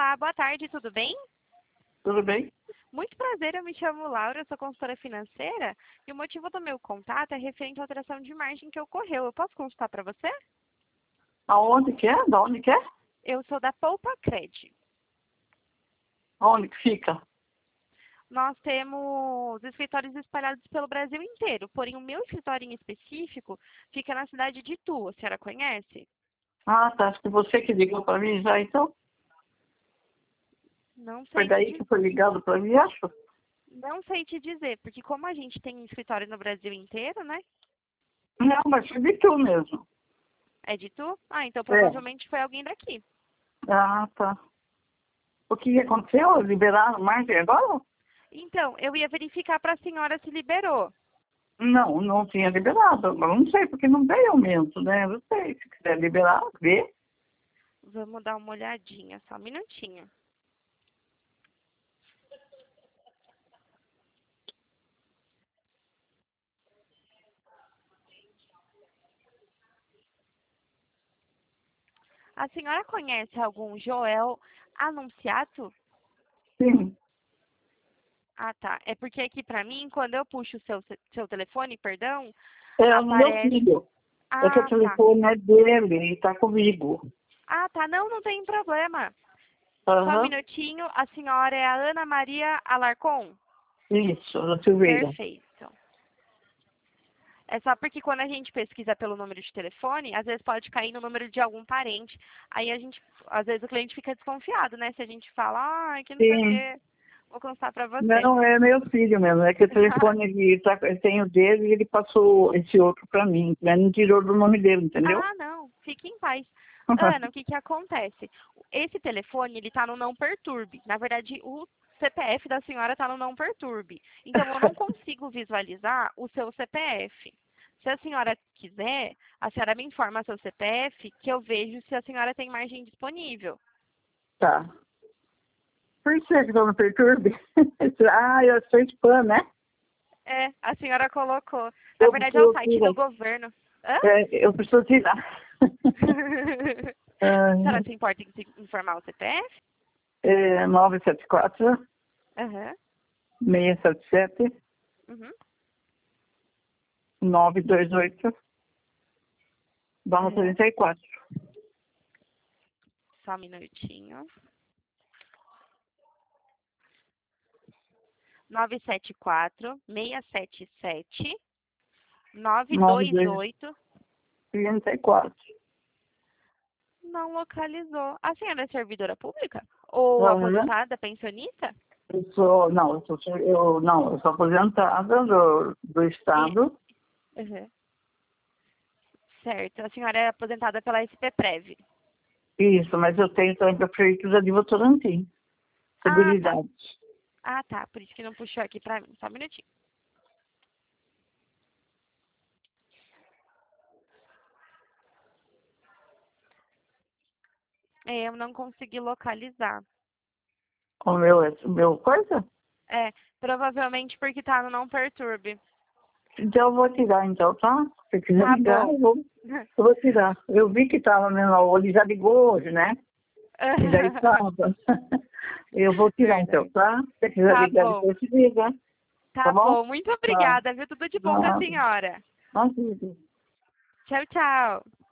Olá, boa tarde, tudo bem? Tudo bem? Muito prazer, eu me chamo Laura, eu sou consultora financeira e o motivo do meu contato é referente à alteração de margem que ocorreu. Eu posso consultar para você? Aonde que é? Da onde que é? Eu sou da Poupa Cred. Aonde que fica? Nós temos escritórios espalhados pelo Brasil inteiro, porém o meu escritório em específico fica na cidade de Itu. A senhora conhece? Ah, tá. Acho que você que ligou para mim já, então. Não Foi sei te, daí que foi ligado para mim, acho. não sei te dizer, porque como a gente tem escritório no Brasil inteiro, né? Não, mas foi de tu mesmo. É de Itu? Ah, então É. provavelmente foi alguém daqui. Ah, tá. O que aconteceu? Liberaram mais agora? Então, eu ia verificar para a senhora se liberou. Não, não tinha liberado. Mas não sei, porque não veio aumento, né? Não sei. Se quiser liberar, vê. Vamos dar uma olhadinha, só um minutinho. A senhora conhece algum Joel Anunciato? Sim. Ah, tá. É porque aqui para mim, quando eu puxo o seu telefone, perdão, É o meu aparece... filho. É que o Ah, tá. telefone é dele, ele está comigo. Ah, tá. Não, não tem problema. Só um Aham. minutinho. A senhora é a Ana Maria Alarcon? Isso, a Silveira. Perfeito. É só porque quando a gente pesquisa pelo número de telefone, às vezes pode cair no número de algum parente. Aí a gente, às vezes o cliente fica desconfiado, né? Se a gente fala, que não sei o Sim. quê, vou contar pra você. Não, é meu filho mesmo. É que o telefone ele tem o dele e ele passou esse outro para mim. Né? Não tirou do nome dele, entendeu? Ah, não, fique em paz. Ana, o que que acontece? Esse telefone, ele tá no não perturbe. Na verdade, o CPF da senhora tá no não perturbe. Então, eu não consigo visualizar o seu CPF. Se a senhora quiser, a senhora me informa seu CPF, que eu vejo se a senhora tem margem disponível. Tá. Por que não perturbe? Ah, eu sou spam, né? É, a senhora colocou. Na Eu verdade, é o preciso site do tirar. governo. Hã? Eu preciso tirar. A senhora Ah, se importa em se informar o CPF? 974 Aham. 677 Uhum. 928 barra Aham. 34. Só um minutinho. 974-677-928. 934. Não localizou. A senhora é servidora pública? Ou Aham. aposentada, pensionista? Eu sou aposentada do E, Estado. uhum. Certo. A senhora é aposentada pela SPPrev. Isso, mas eu tenho também para a Prefeitura de Votorantim. Ah, tá. Seguridade. Ah, tá. Por isso que não puxou aqui pra mim. Só um minutinho. É, eu não consegui localizar. O meu coisa? É, provavelmente porque tá no não perturbe. Então eu vou tirar, então, tá? Se quiser Tá ligar, bom. eu vou tirar. Eu vi que estava, né? Ele já ligou hoje, né? E daí estava. Eu vou tirar, então, Verdade. tá? Se quiser Tá ligar, bom. depois se liga. Tá Tá bom? bom. Muito Tá. obrigada, viu? Tudo de bom pra Nada. senhora. Nada. Tchau, tchau.